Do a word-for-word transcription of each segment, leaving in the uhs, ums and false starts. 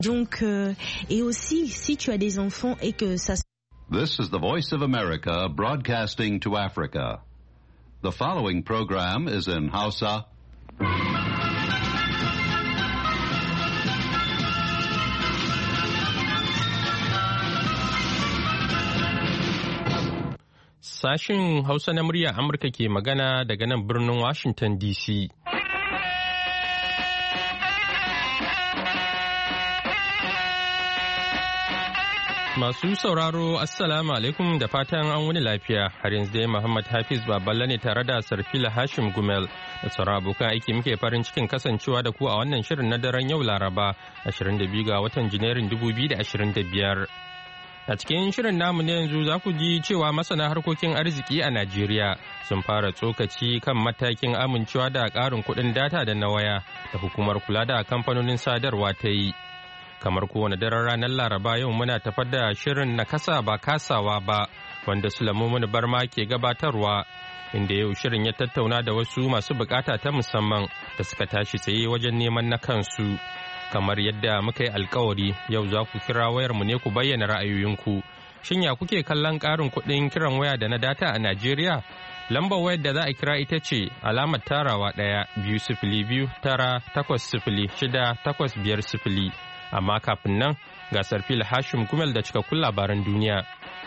Donc, euh, et aussi, si tu as des enfants et que ça... This is the Voice of America broadcasting to Africa. The following program is in Hausa. Sashin Hausa na murya Amurka ke magana daga nan birnin Washington D C. Masu sauraro, Assalamu alaikum da fatan an wani lafiya. Har yanzu dai Muhammad Hafiz Baballa ne tare da Sarfila Hashim Gumel da sauran abokan aiki muke farin cikin kasancewa da ku a wannan shirin na daren yau Laraba, ashirin da biyu ga watan Janairun dubu biyu da ashirin da biyar. A cikin shirin namu na yanzu za ku ji cewa masana harkokin arziki a Najeriya sun fara tsokaci kan matakin amincewa da ƙarin kuɗin data da na waya da hukumar kula da kamfanonin sadarwa ta yi. Kamar kowane daren ranar Laraba yau muna tafar da shirin na kasa ba kasawa ba wanda Sulaimu Barma ke gabatarwa inda yau shirin ya tattauna da wasu masu bukata ta musamman da suka tashi tsaye wajen neman na kansu. Kamar yadda muka yi alkawari yau za ku kira wayarmu ne ku bayyana ra'ayoyinku. Shin ya kuke kallon ƙarin kuɗin kiran waya da na data a Najeriya? Lambar wayar da za a kira ita ce alamar tarawa ɗaya biyu sifili biyu tara takwas sifili shida takwas biyar sifili. Amma kafin nan gasar fil Hashim Gumel da cikakkun labaran duniya.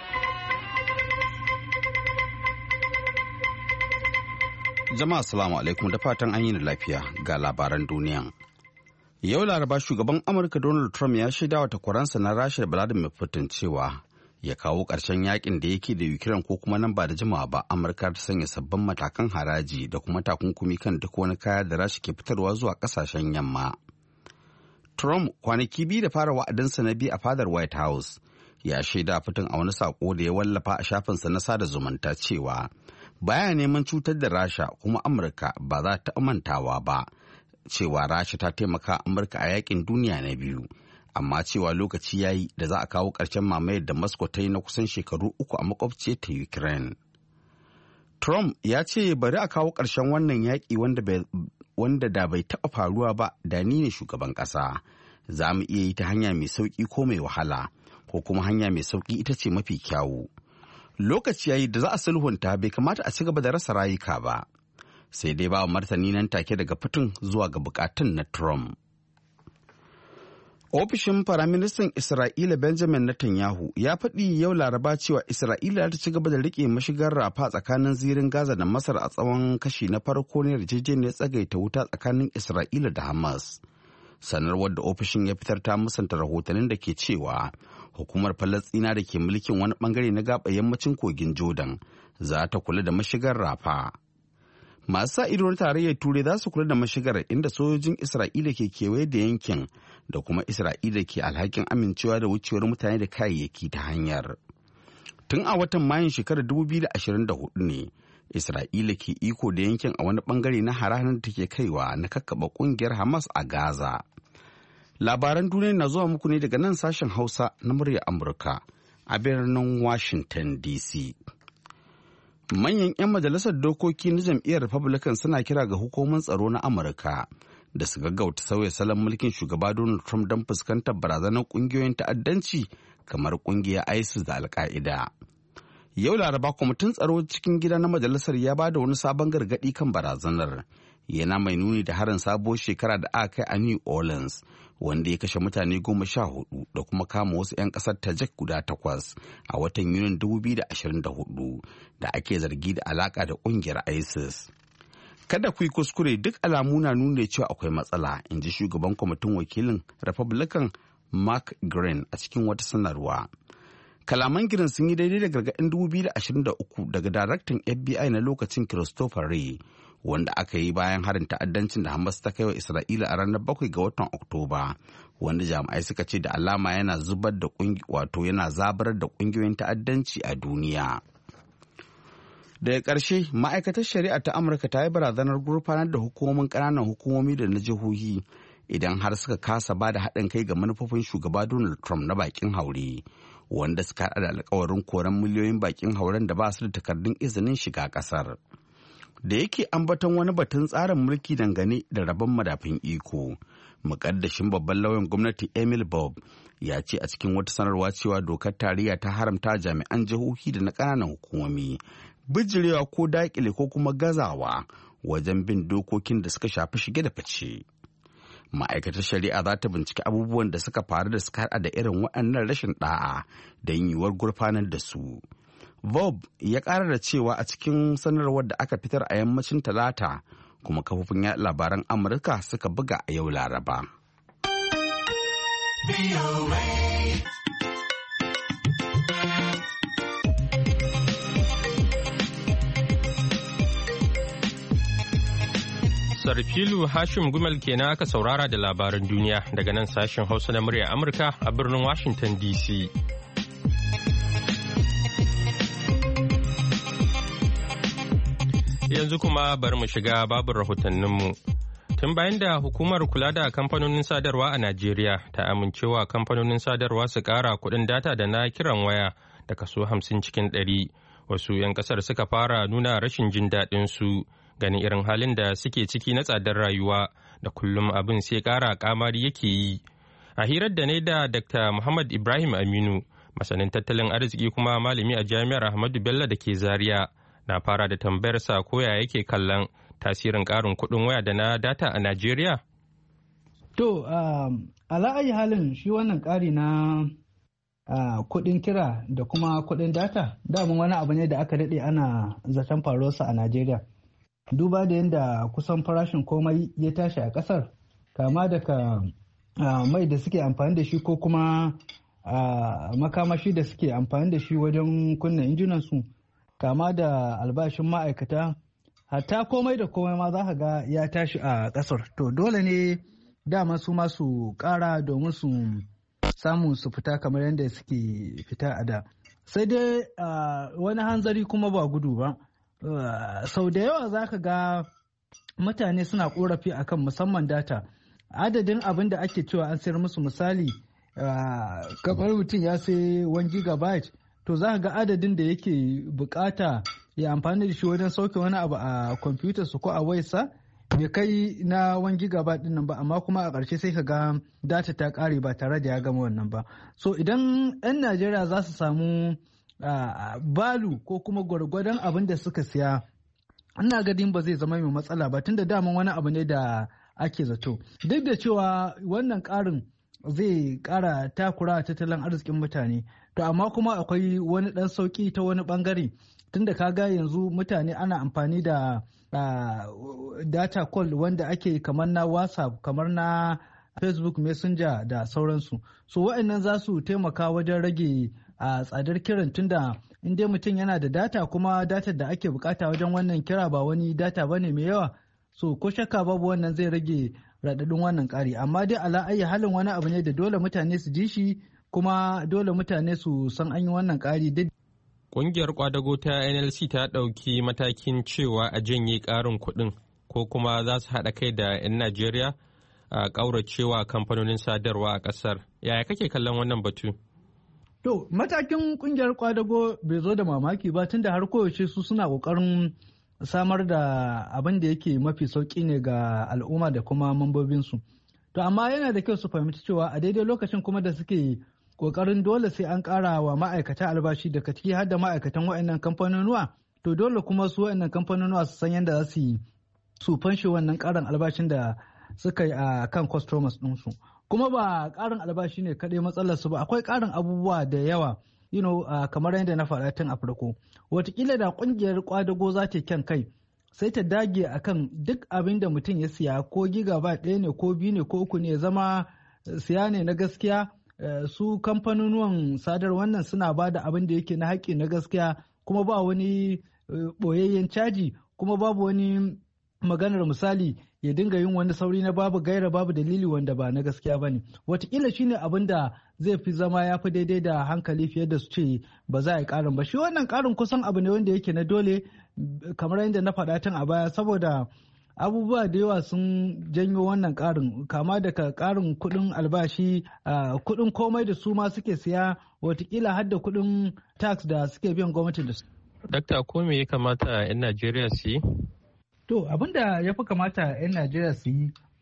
Jama'a assalamu alaikum da fatan an yi lafiya ga labaran duniya. Yau Laraba shugaban Amurka Donald Trump ya shaida wa takwaransa na Rasha Vladimir Putin cewa ya kawo ƙarshen yakin da yake da Ukraine ko kuma nan ba da jimawa ba Amurka ta sanya sabbin matakan haraji da kuma takunkumi kan duk wani kaya da Rasha ke fitarwa zuwa ƙasashen yamma. Trump kwanaki biyu da fara wa'adinsa na biyu a fadar White House ya shaida Putin a wani sako da ya wallafa a shafinsa na sada zumunta cewa baya neman cutar da Rasha kuma Amurka ba za ta mantawa ba cewa Rasha ta taimaka Amurka a yakin duniya na biyu amma cewa lokaci yayi da za a kawo ƙarshen mamayar da Moscow ta yi na kusan shekaru uku a makwabciyar ta Ukraine. Trump ya ce bari a kawo ƙarshen wannan yaƙi wanda bai wanda da bai taɓa faruwa ba da ni ne shugaban ƙasa za mu iya yi ta hanya mai sauƙi ko mai wahala ko kuma hanya mai sauƙi ita ce mafi kyawu lokaci yayi da za a sulhunta bai kamata a ci gaba da rasa rayuka ba sai dai ba martani nan take daga fitin zuwa ga bukatun na Trump. Ofishin Firaministan Isra'ila Benjamin Netanyahu ya faɗi yau Laraba cewa Isra'ila ta ci gaba da riƙe mashigar rafa tsakanin zirin Gaza da Masar a tsawon kashi na farko na yarjejeniyar tsagaita wuta tsakanin Isra'ila da Hamas. Sanarwar da ofishin ya fitar ta musanta rahotannin da ke cewa hukumar Falasɗina da ke mulkin wani bangare na gaɓa yammacin kogin Jordan za ta kula da mashigar rafa. Masu sa ido na tarayyar Turai za su kula da mashigar inda sojojin Isra'ila ke kewaye da yankin da kuma Isra'ila ke alhakin amincewa da wucewar mutane da kayayyaki ta hanyar. Tun a watan Mayun shekarar dubu biyu da ashirin da hudu ne Isra'ila ke iko da yankin a wani bangare na hare-haren da take kaiwa na kakkaba kungiyar Hamas a Gaza. Labaran duniya na zuwa muku ne daga nan sashen Hausa na muryar Amurka a birnin Washington D C. Manyan 'yan majalisar dokoki na jam'iyyar Republican suna kira ga hukumomin tsaro na Amurka da su gaggauta sauya salon mulkin shugaba Donald Trump don fuskantar barazanar kungiyoyin ta'addanci kamar kungiyar ISIS da Al-Qaeda. Yau Laraba kwamitin tsaro cikin gida na majalisar ya ba da wani sabon gargaɗi kan barazanar. Yana mai nuni da harin sabuwar shekara da aka kai a New Orleans wanda ya kashe mutane goma sha hudu da kuma kama wasu 'yan kasar Tajik guda takwas a watan Yunin dubu biyu da ashirin da hudu da ake zargi da alaka da kungiyar ISIS. Kada ku yi kuskure duk alamu na nuna cewa akwai matsala, in ji shugaban kwamitin wakilin Republican Mark Green a cikin wata sanarwa. Kalaman Green sun yi daidai da gargaɗin dubu biyu da ashirin da uku daga daraktan F B I na lokacin Christopher Wray wanda aka yi bayan harin ta'addancin da Hamas ta kai wa Isra'ila a ranar bakwai ga watan Oktoba, wanda jami'ai suka ce da alama yana zubar da wato yana zabar da kungiyoyin ta'addanci a duniya. Daga ƙarshe, ma'aikatar shari'a ta Amurka ta yi barazanar gurfanar da hukumomin ƙananan hukumomi da na jihohi idan har suka kasa ba da haɗin kai ga manufofin shugaba Donald Trump na bakin haure, wanda suka haɗa da alkawarin koran miliyoyin bakin hauren da ba su da takardun izinin shiga ƙasar. Da yake ambaton wani batun tsarin mulki dangane da rabon madafin iko, Mukaddashin babban lauyan gwamnati Emil Bob ya ce a cikin wata sanarwa cewa dokar tarayya ta haramta jami'an jihohi da na ƙananan hukumomi bijirewa ko daƙile ko kuma gazawa wajen bin dokokin da suka shafi shige da fice. Ma'aikatar shari'a za ta binciki abubuwan da suka faru da suka haɗa da irin waɗannan rashin ɗa'a da yiwuwar gurfanar da su. Bob ya ƙara da cewa a cikin sanarwar da aka fitar a yammacin Talata kuma kafofin yaɗa labaran Amurka suka buga a yau Laraba. Sarfilu Hashim Gumel kenan aka saurara da labaran duniya daga nan sashen Hausa na murya Amurka a birnin Washington D C. Yanzu kuma bari mu shiga babin rahotanninmu. Tun bayan da hukumar kula da kamfanonin sadarwa a Najeriya ta amincewa kamfanonin sadarwa su ƙara kuɗin data da na kiran waya da kaso hamsin cikin ɗari, wasu 'yan ƙasar suka fara nuna rashin jin daɗin su ganin irin halin da suke ciki na tsadar rayuwa da kullum abin sai ƙara ƙamari yake yi. A hirar da ne da Dakta Muhammad Ibrahim Aminu, masanin tattalin arziki kuma malami a Jami'ar Ahmadu Bello da ke Zaria, na fara da tambayarsa ko ya yake kallon tasirin ƙarin kuɗin waya da na data a Najeriya? To, um, ala'ayi halin shi wannan ƙari na uh, kuɗin kira da kuma kuɗin data, damun wani abu ne da aka daɗe ana zaton faruwarsa a Najeriya. Duba da yadda kusan farashin komai ya tashi a ƙasar, kama daga uh, mai da suke amfani da shi ko kuma uh, makamashi da suke amfani da shi wajen kunna injinansu, kama da albashin ma'aikata, hatta komai da komai ma za ka ga ya tashi a ƙasar. To dole ne dama su masu ƙara domin su samu su fita kamar yadda suke fita a da. Sai dai wani hanzari kuma ba gudu ba. Sau da yawa za ka ga mutane suna ƙorafi akan musamman data. Adadin abin da ake cewa an sayar musu, misali kamar mutum ya sai one gigabyte, to za ka ga adadin da yake bukata ya amfani da shi wajen sauke wani abu a kwamfutar su ko a wayarsa bai kai na one gigabyte din nan ba, amma kuma a ƙarshe sai ka ga data ta ƙare ba tare da ya gama wannan ba. So idan 'yan Najeriya za su samu balu ko kuma gwargwadon abin da suka siya, ina gadin ba zai zama mai matsala ba, tunda daman wani abu ne da ake zato. Duk da cewa wannan ƙarin zai ƙara takura tattalin arzikin mutane, to amma kuma akwai wani ɗan sauƙi ta wani ɓangare, tunda ka ga yanzu mutane ana amfani da uh, data call wanda ake kamar na WhatsApp, kamar na Facebook Messenger da sauransu. So wa'annan za su taimaka wajen rage a uh, tsadar kiran, tunda in dai mutum yana da data, kuma data da ake bukata wajen wannan kira ba wani data bane mai yawa, so ko shakka babu wannan zai rage raɗaɗin wannan ƙari. Amma dai ala ayyi halin wani abu ne da dole mutane su ji shi, kuma dole mutane su san an yi wannan ƙari. Ƙungiyar kwadago ta N L C ta ɗauki matakin cewa a janye ƙarin kuɗin, ko kuma za su haɗa kai da 'yan Najeriya a ƙauracewa kamfanonin sadarwa a ƙasar. Yaya kake kallon wannan batu? To, matakin ƙungiyar kwadago bai zo da mamaki ba, tunda har koyaushe su suna ƙoƙarin samar da abin da yake mafi sauƙi ne ga al'umma da kuma mambobinsu. To, amma yana da kyau su fahimci cewa a daidai lokacin kuma da suke kokarin dole sai an ƙara wa ma'aikata albashi, daga ciki har da ma'aikatan wa'annan kamfanonuwa, to dole kuma su wa'annan kamfanonuwa su san yadda za su yi su fanshe wannan ƙarin albashin da suka yi a kan customers ɗinsu. Kuma ba ƙarin albashi ne kaɗai matsalar su ba, akwai ƙarin abubuwa da yawa, you know, uh, kamar yadda na faɗa tun a farko. Wataƙila da ƙungiyar kwadago za ta kyan kai, sai ta dage akan duk abin da mutum ya siya, ko gigabyte ɗaya ne ko biyu ne ko uku ne, ya zama siya ne na gaskiya. Uh, su kamfanonuwan sadar wannan suna ba da abin da yake na haƙƙi na gaskiya, kuma ba wani uh, ɓoyayyen caji, kuma babu wani maganar misali ya dinga yin wani sauri na babu gaira babu dalili wanda ba na gaskiya ba ne. Wataƙila shi ne abin da zai fi zama ya fi daidai da hankali fiye da su ce ba za a yi ƙarin ba. Shi wannan ƙarin kusan abu ne wanda yake na dole, kamar yadda na faɗa tun a baya, saboda abubuwa da yawa sun janyo wannan ƙarin, kama daga ƙarin kuɗin albashi, kuɗin komai da su ma suke siya, watakila har da kuɗin tax da suke biyan gwamnati da su. Dakta, ko me ya kamata 'yan Najeriya su yi? To, abin da ya fi kamata 'yan Najeriya su yi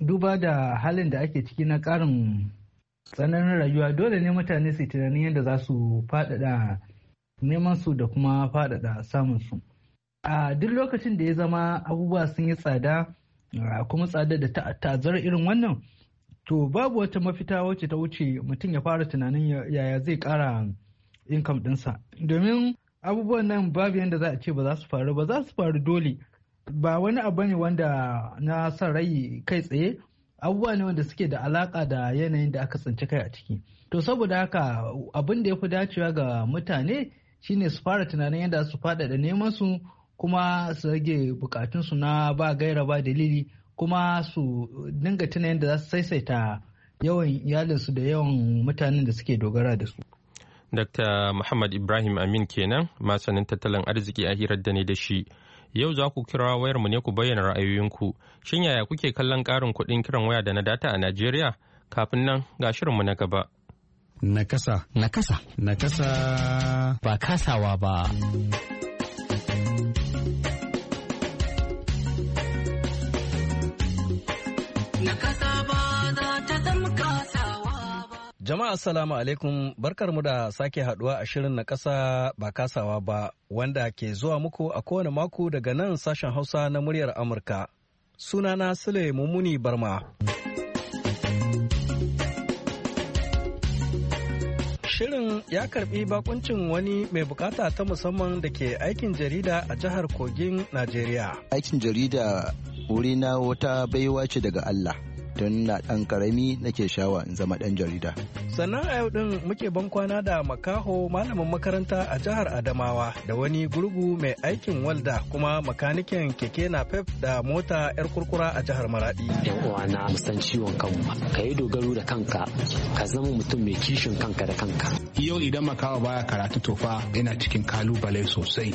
duba da halin da ake ciki na ƙarin tsananin rayuwa dole ne mutane su tunanin yadda za su faɗaɗa neman su da kuma faɗaɗa samun su. A duk lokacin da ya zama abubuwa sun yi tsada kuma tsada da ta'azzara irin wannan, to babu wata mafita wacce ta wuce mutum ya fara tunanin yaya zai ƙara income ɗinsa. Domin abubuwan nan babu yadda za a ce ba za su faru ba, za su faru dole. Ba wani abu ne wanda na son rai kai tsaye, abubuwa ne wanda suke da alaka da yanayin da aka tsinci kai a ciki. To saboda haka abin da ya fi dacewa ga mutane shine su fara tunanin yadda su faɗaɗa neman su kuma su rage bukatunsu na ba gaira ba dalili, kuma su dinga tuna yadda za su saisaita yawan iyalinsu da yawan mutanen da suke dogara da su. Dokta Muhammad Ibrahim Amin kenan, masanin tattalin arziki a hirar da ne da shi. Yau za ku kira wayarmu ne ku bayyana ra'ayoyinku. Shin yaya kuke kallon ƙarin kuɗin kiran waya da na data a Najeriya? Kafin nan ga shirinmu na gaba. Nakasa. Nakasa. Nakasa. Ba kasawa ba. Jama'a assalamu alaikum, barkarmu da sake haduwa a shirin na kasa ba kasawa ba wanda ke zuwa muku a kowane mako daga nan sashen Hausa na muryar Amurka. Sunana Sule Mummuni Barma. Shirin ya karbi bakuncin wani mai bukata ta musamman da ke aikin jarida a jihar Kogin, Najeriya. Aikin jarida wurina wata baiwa ce daga Allah. Don na ɗan ƙarami nake shawa in zama ɗan jarida. Sannan a yau ɗin muke bankwana da makaho malamin makaranta a jihar Adamawa da wani gurgu mai aikin walda kuma makanikin keke napep da mota 'yar kurkura a jihar Maradi. Yan uwana mu san ciwon kanmu, ka yi dogaro da kanka, ka zama mutum mai kishin kanka da kanka. Yau idan makaho baya karatu tofa yana cikin kalubale sosai.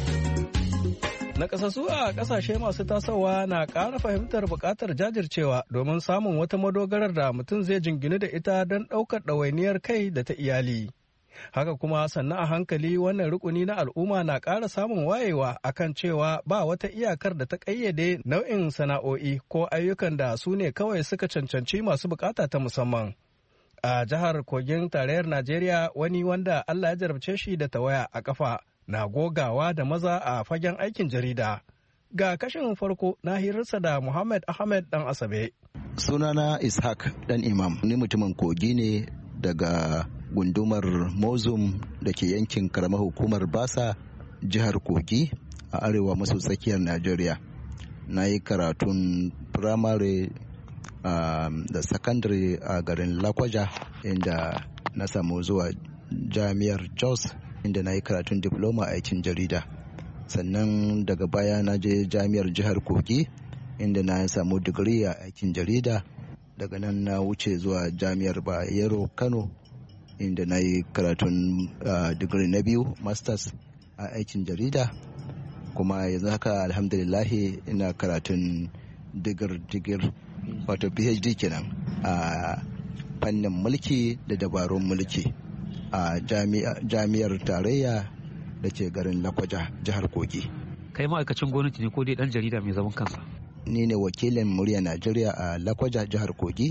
Nakasassu a kasashe masu tasowa na ƙara fahimtar buƙatar jajircewa domin samun wata madogarar da mutum zai jinginu da ita don ɗaukar ɗawainiyar kai da ta iyali. Haka kuma sannan a hankali wannan rukuni na al'umma na ƙara samun wayewa akan cewa ba wata iyakar da ta ƙayyade nau'in sana'o'i ko ayyukan da su ne kawai suka cancanci masu buƙata ta musamman. A jihar Kogin tarayyar Najeriya wani wanda Allah ya jarabce shi da tawaya a ƙafa na gogawa da maza a fagen aikin jarida. Ga kashin farko na hirarsa da Muhammad Ahmed dan Asabe. Sunana Ishaq dan Imam, ni mutumin Kogi ne daga gundumar Mozum da ke yankin karamar hukumar Basa, jihar Kogi a arewa maso tsakiyar Najeriya. Na yi karatun firamare um, da sakandare a garin Lakwaja, inda na samu zuwa jami'ar Jos, inda na yi karatun diploma a aikin jarida. Sannan daga baya na je jami'ar jihar Kogi, inda na samu digiri a aikin jarida. Daga nan na wuce zuwa jami'ar Bayero Kano, inda na yi karatun uh, digiri na biyu, masters a aikin jarida. Kuma yanzu haka alhamdulillahi ina karatun digir-digir, wato P H D kenan, a fannin mulki da dabarun mulki a jami'ar tarayya da ke garin Lakwaja, jihar Kogi. Kai ma'aikacin gwamnati ne ko dai dan jarida mai zaman kansa? Ni ne wakilin murya Najeriya a Lakwaja, jihar Kogi.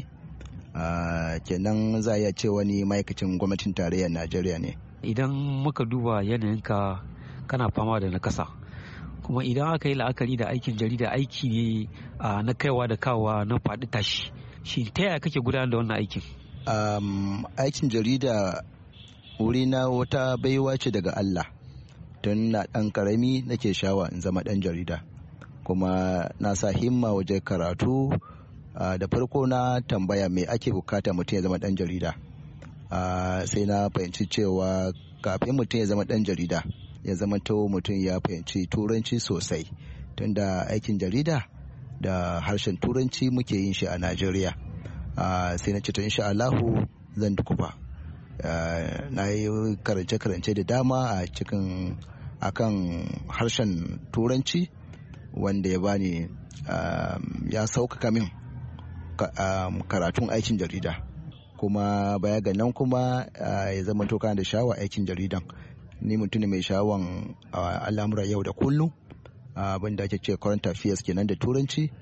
Kenan za a iya ce wani ma'aikacin gwamnatin tarayyar Najeriya ne. Idan muka duba yanayinka kana fama da nakasa, kuma idan aka yi la'akari da aikin jarida aiki ne na kaiwa da kawowa na faɗi tashi, shi ta yaya kake gudanar da wannan aikin? Aikin jarida wurina wata baiwa ce daga Allah. Tun na ɗan ƙarami nake shawa in zama ɗan jarida, kuma na sa himma waje karatu. Da farko na tambaya me ake bukata mutum ya zama ɗan jarida, sai na fahimci cewa kafin mutum ya zama ɗan jarida ya zama to mutum ya fahimci turanci sosai, tunda aikin jarida da harshen turanci muke yin shi a Najeriya. Sai na ce to insha Allahu zan dukufa. Uh, na yi karance-karance da dama a cikin akan harshen turanci, wanda ya bani uh, ya sauƙaƙa min ka, um, karatun aikin jarida. Kuma baya ga nan kuma uh, ya zama to kana da sha'awa aikin jaridan. Ni mutum ne mai sha'awan uh, al'amura yau da kullum, abin uh, da ake ce current affairs kenan da turanci.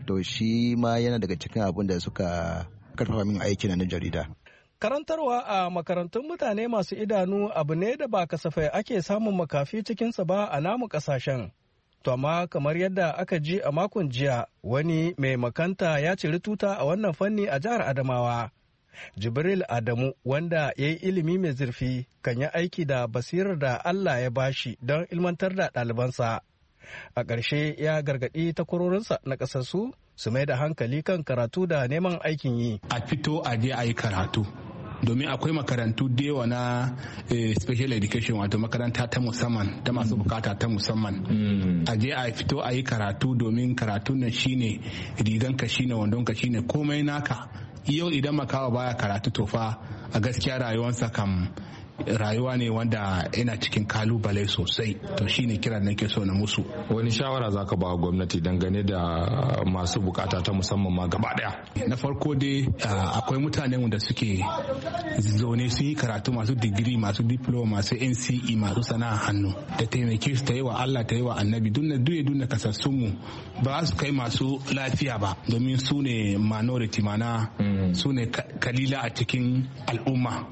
to shi ma yana daga cikin abin da suka karfafa min aiki na jarida. Karantarwa a makarantun mutane masu idanu abu ne da ba kasafai ake samun makafi cikinsa ba a namu kasashen. To amma kamar yadda aka ji a makon jiya, wani mai makanta ya ciri tuta a wannan fanni a jihar Adamawa. Jibril Adamu, wanda ya yi ilimi mai zurfi, kan yi aiki da basirar da Allah ya bashi don ilmantar da ɗalibansa. A ƙarshe ya gargaɗi takwarorinsa na ƙasarsu su mai da hankali kan karatu da neman aikin yi. A fito a je a yi karatu. Domin akwai makarantu da yawa na eh, special education, wato makaranta ta musamman ta masu bukata ta musamman. Mm. A je a fito a yi karatu, domin karatu nan shine riganka, shine wandonka, shine komai naka. Yau idan makawa baya karatu to fa a gaskiya rayuwarsa kam rayuwa ne wanda yana cikin kalubale sosai. To shine kiran nake so na musu. Wani shawara zaka ba gwamnati dangane da masu bukata ta musamman ma gaba daya? Na farko dai akwai mutanen da suke zaune su yi karatu, masu digiri, masu diploma, masu N C E, masu sana'a hannu, da taimake su ta yi wa Allah, ta yi wa annabi. Dunna duye dunna kasassun mu ba su kai masu lafiya ba, domin su ne minority, mana su ne kalila a cikin al'umma.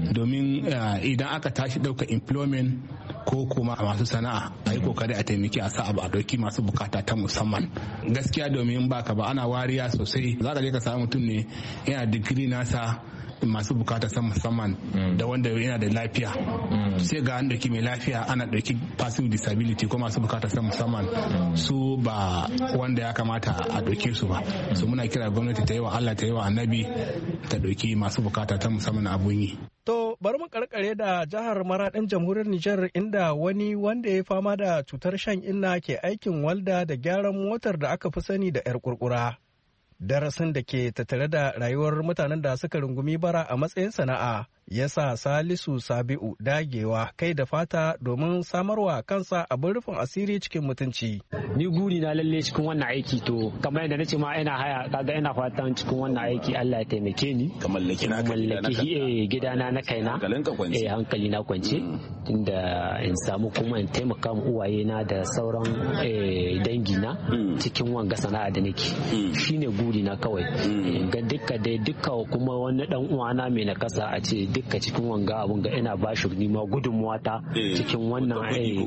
Domin idan aka tashi ɗauka employment ko kuma masu sana'a, a yi kokari a taimaki a sa abu a ɗauki masu bukata ta musamman. Gaskiya domin baka ba ana wariya sosai. Za ka je ka samu mutum ne yana digiri nasa masu bukata ta musamman da wanda yana da lafiya, sai ga an ɗauki mai lafiya ana ɗauki passive disability ko masu bukata ta musamman, su ba wanda ya kamata a ɗauke su ba. So muna kira gwamnati ta yi wa Allah, ta yi wa annabi, ta ɗauki masu bukata ta musamman abun yi. To bari mu karkare da jihar Maraɗin jamhuriyar Nijar, inda wani wanda ya fama da cutar shan inna ke aikin walda da gyaran motar da aka fi sani da 'yar kurkura. Darasin da ke tattare da rayuwar mutanen da suka rungumi bara a matsayin sana'a ya sa Salisu Sabi'u dagewa kai da fata domin samarwa kansa abin rufin asiri cikin mutunci. Ni guri na lalle cikin wannan aiki, to kamar yadda nace ma ina haya, kaga ina fatan cikin wannan aiki Allah ya taimake ni ka mallaki na mallaki gidana na kaina, eh hankali na kwance, tunda in samu kuma in taimaka mu uwaye na da sauran dangi na cikin wanga sana'a da nake. Shine guri na kawai. Ga dukka dai dukka kuma wani dan uwana mai na kasa a ce dukka cikin wanga abun ga ina bashi nima gudunmuwa ta cikin wannan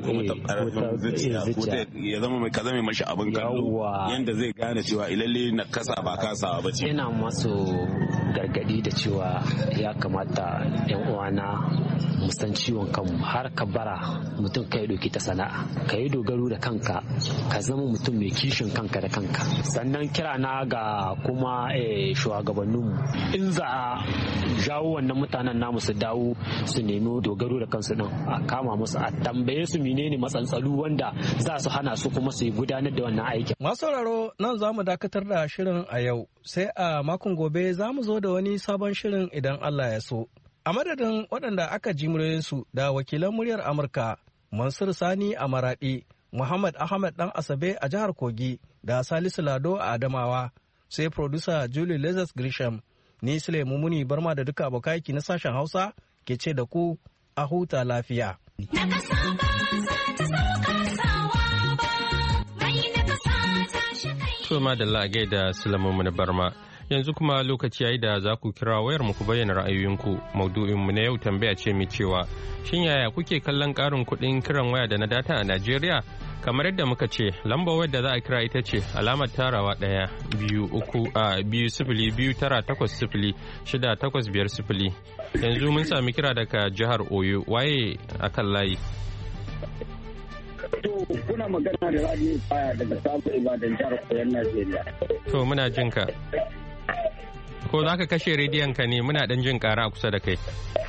ya zama mai kaza mai mashi abin kallo yanda zai gane cewa ilalle na kasa ba kasawa ba ce. Ina masu gargadi da cewa ya kamata yan uwana mu san ciwon kanmu, har ka bara mutum kai doki ta sana'a, ka yi dogaro da kanka, ka zama mutum mai kishin kanka da kanka. Sannan kira na ga kuma shugabanninmu, in za a jawo wannan mutanen namu su dawo su nemi dogaro da kansu din, a kama musu, a tambaye su menene matsantsalu wanda za su hana su kuma su gudanar da wannan aikin. Masu sauraro, nan za mu dakatar da shirin a yau, sai a makon gobe za mu zo da wani sabon shirin idan Allah ya so. A madadin waɗanda aka ji muryoyinsu da wakilan muryar Amurka, Mansur Sani a Maraɗi, Muhammad Ahmad ɗan Asabe a jihar Kogi, da Salisu Lado a Adamawa, sai producer Julie Lazarus Grisham, ni Sule Mumuni Barma da duka abokai aiki na sashen Hausa ke ce da ku a huta lafiya. To madalla gaida Sule Mumuni Barma. Yanzu kuma lokaci yayi da za ku kira wayar mu ku bayyana ra'ayoyinku. Maudu'in mu na yau tambaya ce mai cewa shin yaya kuke kallon karin kuɗin kiran waya da na data a Najeriya? Kamar yadda muka ce, lambar wayar da za a kira ita ce alamar tarawa ɗaya biyu uku a biyu sifili biyu tara takwas sifili shida takwas biyar sifili. Yanzu mun sami kira daga jihar Oyo, waye akan layi? To kuna magana da Rabi Faya daga Sabo Ibadan jihar Oyo Najeriya. To muna jin ka. Ko za ka kashe rediyon ka ne, muna dan jin ƙara kusa da kai.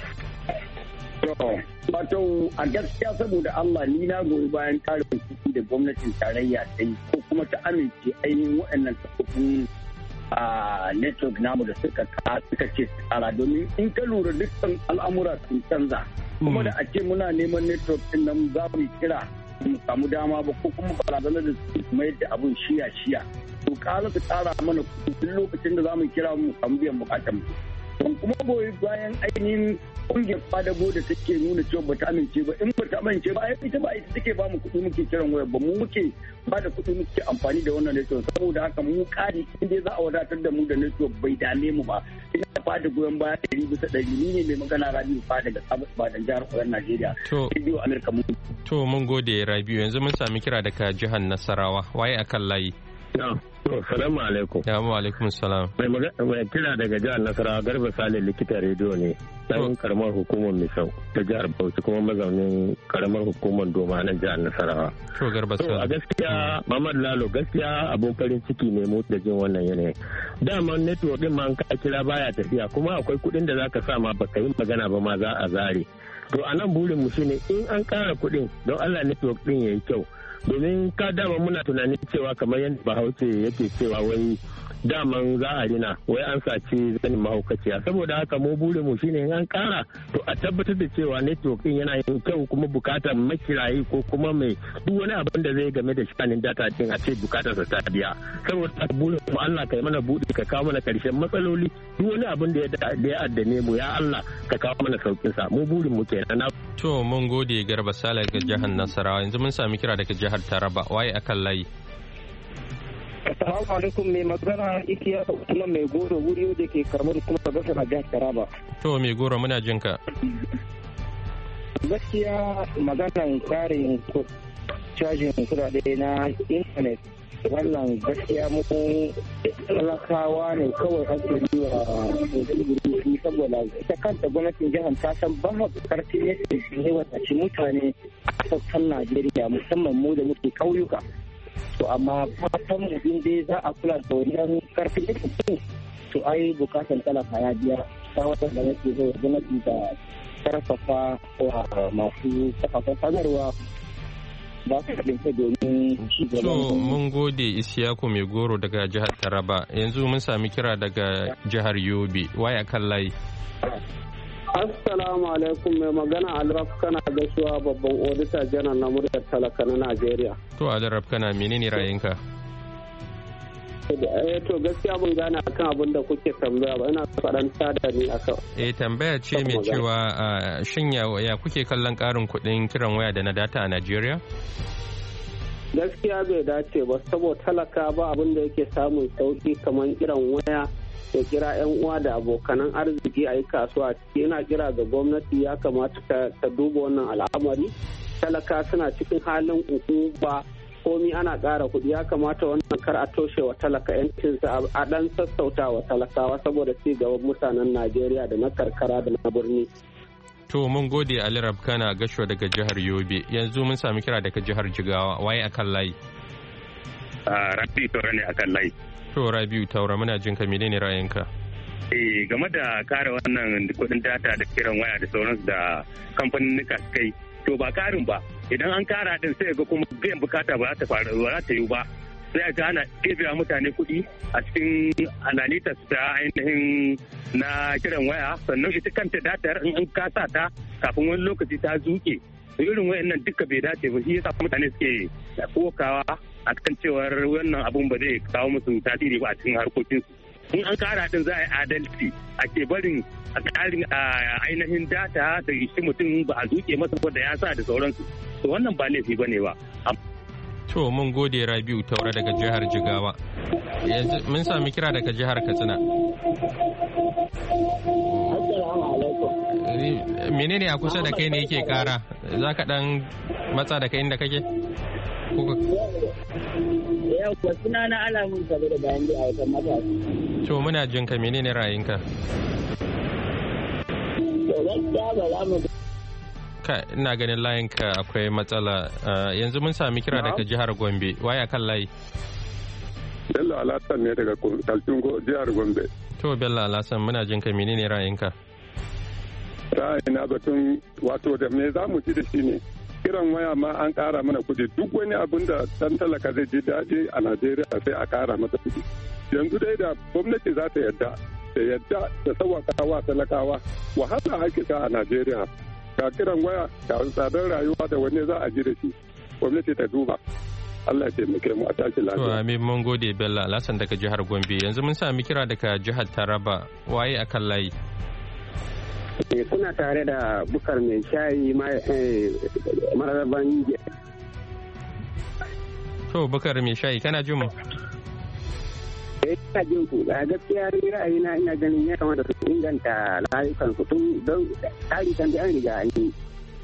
Wato a gaskiya saboda Allah ni na goyi bayan karin kuɗi da gwamnatin tarayya ta yi ko kuma ta amince ainihin waɗannan kafofin a network namu da suka suka ce tsara, domin in ka lura dukkan al'amura sun canza. Kuma da a ce muna neman network din nan za mu kira mu samu dama ba, ko kuma barazanar da su mai da abun shiya shiya. To kala su tsara mana kuɗi lokacin da za mu kira mu samu biyan bukatan mu. ban kuma goyi bayan ainihin kungiyar kwadago da take nuna cewa bata amince ba in bata amince ba ai ita ba ita take ba mu kuɗi muke kiran wayar ba mu muke ba da kuɗi muke amfani da wannan network saboda haka mu kari in dai za a wadatar da mu da network bai dame mu ba ina fada goyon baya ɗari bisa ɗari ni ne mai magana Rabiu fa daga Badan jihar Koyon Najeriya. To Radio America mun. To mun gode Rabiu yanzu mun sami kira daga jihar Nasarawa waye akan layi. To, salamu alaikum. Ya mu alaikum salam. Mai kira daga jihar Nasarawa Garba Sale likita rediyo ne. Dan karamar hukumar Misau ta jihar Bauchi kuma mazaunin karamar hukumar Doma na jihar Nasarawa. To Garba Sale. A gaskiya Muhammad Lalo gaskiya abun farin ciki ne mu da jin wannan yanayin. Dama network din ma ka kira baya tafiya kuma akwai kuɗin da zaka sa ma baka yi magana ba ma za a zare. To a nan burin mu shine in an ƙara kuɗin don Allah network din yayi kyau. Domin ka dama muna tunanin cewa kamar yadda bahaushe yake cewa wai daman za a rina wai an sace zanin mahaukaciya saboda haka mu burin mu shine in an kara to a tabbatar da cewa network din yana yin kyau kuma bukatar makirayi ko kuma mai duk wani abin da zai game da shanin data din a ce bukatar sa ta biya saboda burin mu Allah kai mana buɗe ka kawo mana karshen matsaloli duk wani abin da ya addane mu ya Allah ka kawo mana saukin sa mu burin mu kenan. To mun gode Garba Sale ga jihar Nasarawa yanzu mun sami kira daga jihar Taraba waye akan layi. Assalamu alaikum mai magana ikiya kuma mai goro wuri da ke karamar kuma gasa a jihar Taraba. To mai goro muna jin ka. Gaskiya maganan tsarin cajin kudade na intanet wannan gaskiya mu talakawa ne kawai ake yi wa saboda ita kanta gwamnatin jihar ta san ba karfi ne ne wata ci mutane a sassan Najeriya musamman mu da muke ƙauyuka. To amma fatan mu in dai za a kula da wannan karfin da ke to ai bukatan talaka ya biya ta wata da nake zai gwamnati da karfafa wa masu kafafen sadarwa ba su haɗin kai domin ci gaba. To mun gode Isiyaku mai goro daga jihar Taraba yanzu mun sami kira daga jihar Yobe waye akan layi. Assalamu alaikum mai magana Alraf kana gaisuwa babban odita janar na muryar talaka na Najeriya. To Alraf kana menene ra'ayinka? Eh to gaskiya mun gane akan abin da kuke tambaya ba ina faɗan tada ne akan. Eh tambaya ce mai cewa shin ya kuke kallon ƙarin kuɗin kiran waya da na data a Najeriya? Gaskiya bai dace ba saboda talaka ba abin da yake samun sauki kamar kiran waya ya kira 'yan uwa da abokanan arziki a yi kasuwa yana kira ga gwamnati ya kamata ta duba wannan al'amari talaka suna cikin halin ukuba komi ana ƙara kuɗi ya kamata wannan kar a toshe wa talaka yancinsa a ɗan sassauta wa talakawa saboda ci gaban mutanen Najeriya da na karkara da na birni. To mun gode Ali Rabkana Gashuwa daga jihar Yobe yanzu mun sami kira daga jihar Jigawa waye akan layi. Rabi Taura ne akan layi. To Rabiu Taura muna jin ka menene ra'ayinka? Eh game da kare wannan kuɗin data da kiran waya da sauransu da kamfanin nika kai to ba karin ba idan an kara din sai ga kuma biyan bukata ba za ta faru ba za ta yi ba sai a ga ana ɗebewa mutane kuɗi a cikin analytics ta ainihin na kiran waya sannan ita kanta datar in an kasa ta kafin wani lokaci ta zuke irin wayannan duka bai dace ba shi yasa mutane suke kokawa akan cewar wannan abun ba zai kawo musu tasiri ba a cikin harkokinsu in an kara din za a yi adalci a ke barin a karin ainihin data da shi mutum ba a zuke masa da ya sa da sauransu to wannan ba laifi ba ne ba. To mun gode Rabiu Taura daga jihar Jigawa yanzu mun sami kira daga jihar Katsina. Menene a kusa da kai ne yake kara za ka dan matsa da kai inda kake? Yau suna na alamun sabi da bayan da aikan matasa. To muna jin ka menene ra'ayinka? To gaskiya ba za mu ka ina ganin layinka akwai matsala yanzu mun sami kira daga jihar Gombe waya kan layi. Bello Alasan ne daga Kaltun jihar Gombe. To Bello Alasan muna jin ka menene ra'ayinka? Ra'ayina batun wato da me za mu ci da shi ne kiran waya ma an kara mana kudi duk wani abin da dan talaka zai ji daɗi a Najeriya sai a kara masa kudi yanzu dai da gwamnati za ta yadda ta yadda da sauwaka wa talakawa wahala ake ta a Najeriya ga kiran waya ga tsadar rayuwa da wani za a ji da shi gwamnati ta duba Allah ya taimake mu a tashi lafiya. To amin mun gode Bello Alhassan daga jihar Gombe. Yanzu mun sami kira daga jihar Taraba. Waye akan layi? Eh kuna tare da Bukar mai shayi mararaban. To Bukar mai shayi kana jin mu? Eh ina jin ku. A gaskiya ni ra'ayina ina ganin ya kamata su inganta layukan su tun don tsari kan da an riga an yi.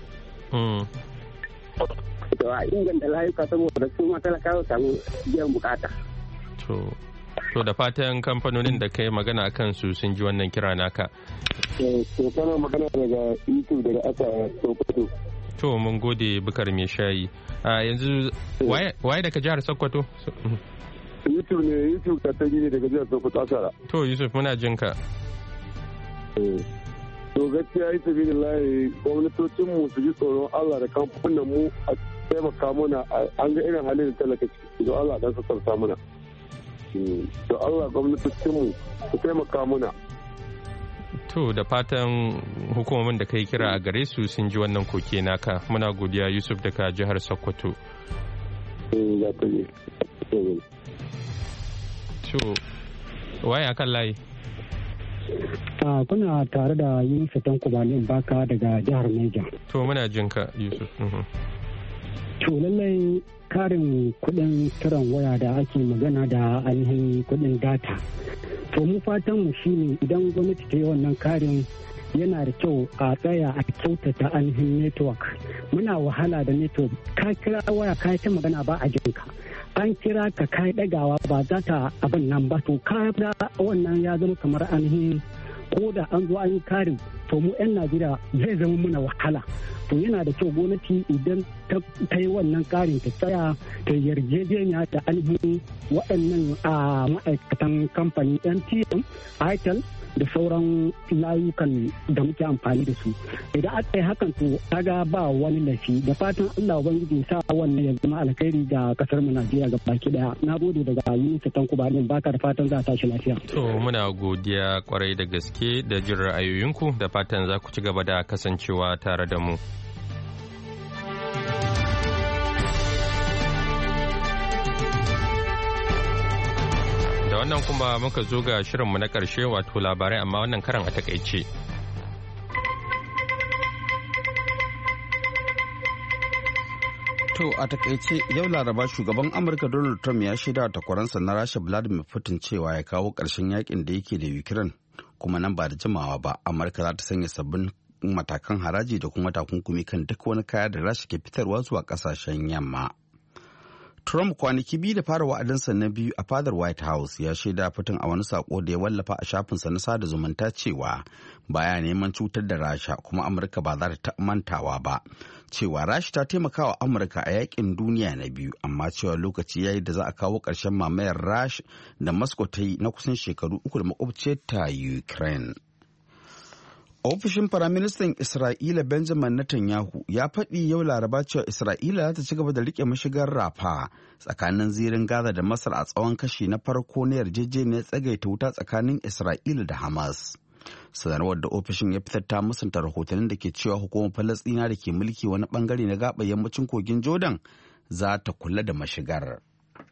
To a inganta layuka saboda su matalakawa samu biyan bukata. To to da fatan kamfanonin da kai magana akan su sun ji wannan kira naka. To kana magana daga YouTube daga aka Sokoto. To mun gode Bukar mai shayi. A yanzu waye daga jihar Sokoto? YouTube ne YouTube ka tagi ne daga jihar Sokoto Asara. To Yusuf muna jin ka. To gaskiya ita bi lillahi gwamnatocin mu su ji tsoron Allah da kamfanin mu a taimaka mana an ga irin halin talaka ciki don Allah dan su sarta mana. To Allah gwamnatocin mu su taimaka mana. To da fatan hukumomin da kai kira a gare su sun ji wannan koke naka. Muna godiya Yusuf daga jihar Sokoto. To waye akan layi? Uh, kuna tare da Yusuf Tankubani Baka daga jihar Niger. To muna jin ka Yusuf. To lallai karin kudin kiran waya da ake magana da ainihin kudin data. To mu fatan mu shine idan gwamnati ta yi wannan karin yana da kyau a tsaya a kyautata ainihin network. Muna wahala da network. Ka kira waya ka ta magana ba a jinka. An kira ka kai dagawa ba za ta abin nan ba to ka wannan ya zama kamar ainihin ko da an zo an yi karin to mu 'yan Najeriya zai zama muna wahala. To yana da kyau gwamnati idan ta yi wannan karin ta tsaya ta yarjejeniya da ainihin waɗannan a ma'aikatan kamfani M T N, Itel da sauran layukan da muke amfani da su. Idan aka yi hakan to kaga ba wani lafi da fatan Allah ubangiji sa wannan ya zama alkhairi ga kasar mu Najeriya ga baki daya. Na gode daga Yunus Tankubani Baka da fatan za a tashi lafiya. To muna godiya kwarai da gaske da jin ra'ayoyinku da fatan za ku ci gaba da kasancewa tare da mu. Wannan kuma muka zo ga shirinmu na ƙarshe wato labarai amma wannan karan a takaice. To a takaice yau Laraba shugaban Amurka Donald Trump ya shaida wa takwaransa na Rasha Vladimir Putin cewa ya kawo ƙarshen yakin da yake da Ukraine kuma nan ba da jimawa ba Amurka za ta sanya sabbin matakan haraji da kuma takunkumi kan duk wani kaya da Rasha ke fitarwa zuwa ƙasashen yamma. Trump kwanaki biyu da fara wa'adinsa na biyu a fadar White House ya shaida Putin a wani sako da ya wallafa a shafinsa na sada zumunta cewa baya neman cutar da Rasha kuma Amurka ba za ta mantawa ba. Cewa Rasha ta taimaka wa Amurka a yakin duniya na biyu amma cewa lokaci yayi da za a kawo ƙarshen mamayar Rasha da Moscow ta yi na kusan shekaru uku da makwabciyar ta Ukraine. Ofishin Firaministan Isra'ila Benjamin Netanyahu ya faɗi yau Laraba cewa Isra'ila za ta ci gaba da riƙe mashigar Rafa tsakanin zirin Gaza da Masar a tsawon kashi na farko na yarjejeniyar tsagaita wuta tsakanin Isra'ila da Hamas. Sanarwar da ofishin ya fitar ta musanta rahotannin da ke cewa hukumar Falasɗina da ke mulki wani bangare na gaɓar yammacin kogin Jordan za ta kula da mashigar.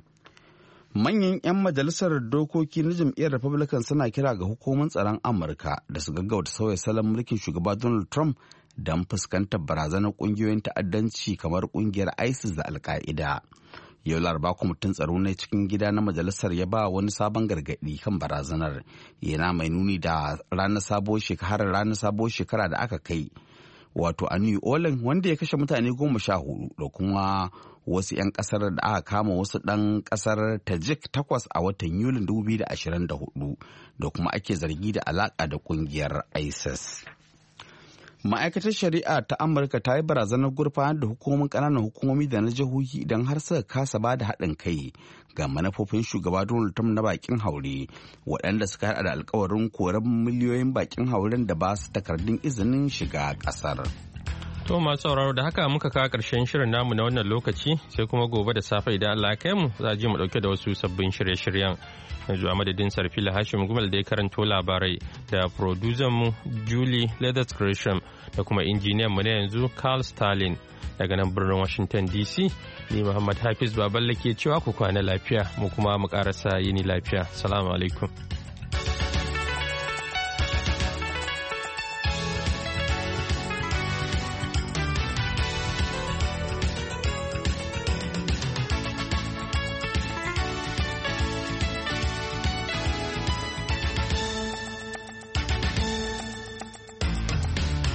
Manyan 'yan majalisar dokoki na jam'iyyar Republican suna kira ga hukumar tsaron Amurka da su gaggauta sauya salon mulkin shugaba Donald Trump don fuskantar barazanar kungiyoyin ta'addanci kamar kungiyar ISIS da Al-Qaeda. Yau Laraba kwamitin tsaro na cikin gida na majalisar ya ba wani sabon gargaɗi kan barazanar yana mai nuni da ranar sabuwar shekara ranar sabuwar shekara da aka kai wato a New Orleans wanda ya kashe mutane goma sha hudu da kuma wasu 'yan kasar da aka kama wasu ɗan kasar Tajik takwas a watan Yulin dubu biyu da ashirin da hudu da kuma ake zargi da alaka da kungiyar ISIS. Ma'aikatar shari'a ta Amurka ta yi barazanar gurfanar da hukumomin ƙananan hukumomi da na jihohi idan har suka kasa ba da haɗin kai ga manufofin shugaba Donald Trump na bakin haure waɗanda suka haɗa da alkawarin koran miliyoyin bakin hauren da ba su takardun izinin shiga ƙasar. To masu sauraro da haka muka kawo ƙarshen shirin namu na wannan lokaci sai kuma gobe da safe idan Allah ya kai mu za ji mu ɗauke da wasu sabbin shirye-shiryen. Yanzu a madadin Sarfila Hashim Gumal da ya karanto labarai da producer mu Julie Leathers Gresham da kuma injiniyan mu na yanzu Carl Stalin daga nan birnin Washington D C ni Muhammad Hafiz Baballe ke cewa ku kwana lafiya mu kuma mu ƙarasa yini lafiya. Assalamu alaikum.